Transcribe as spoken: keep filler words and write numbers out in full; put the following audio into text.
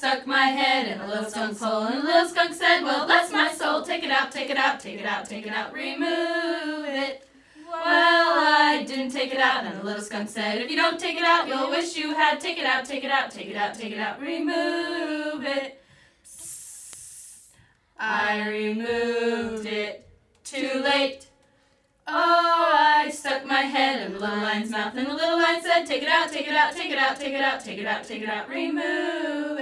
stuck my head in a little skunk's hole, and the little skunk said, well, bless my soul, take it out, take it out, take it out, take it out, remove it. Well, I didn't take it out, and the little skunk said, if you don't take it out, you'll wish you had. Take it out, take it out, take it out, take it out, remove it. Psst. I removed it. Too late. Oh, I stuck my head in the little lion's mouth, and the little lion said, take it out, take it out, take it out, take it out, take it out, take it out, remove